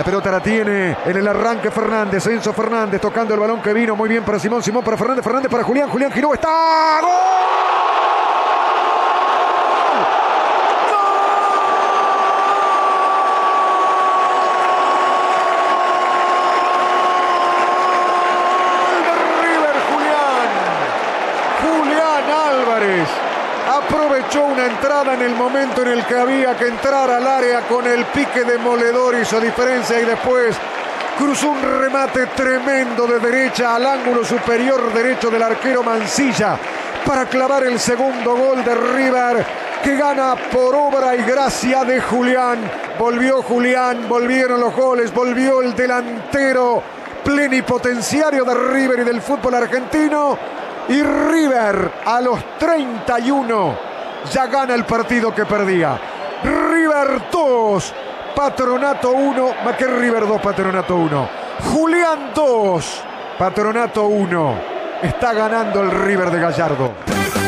La pelota la tiene en el arranque Fernández, Enzo Fernández tocando el balón que vino muy bien para Simón, Simón para Fernández, Fernández para Julián, Julián giró, está ¡gol! Aprovechó una entrada en el momento en el que había que entrar al área con el pique demoledor, hizo diferencia y después cruzó un remate tremendo de derecha al ángulo superior derecho del arquero Mancilla para clavar el segundo gol de River, que gana por obra y gracia de Julián. Volvió Julián, volvieron los goles, volvió el delantero plenipotenciario de River y del fútbol argentino. Y River a los 31 ya gana el partido que perdía. River 2, Patronato 1, más que River 2, Patronato 1. Julián 2, Patronato 1. Está ganando el River de Gallardo.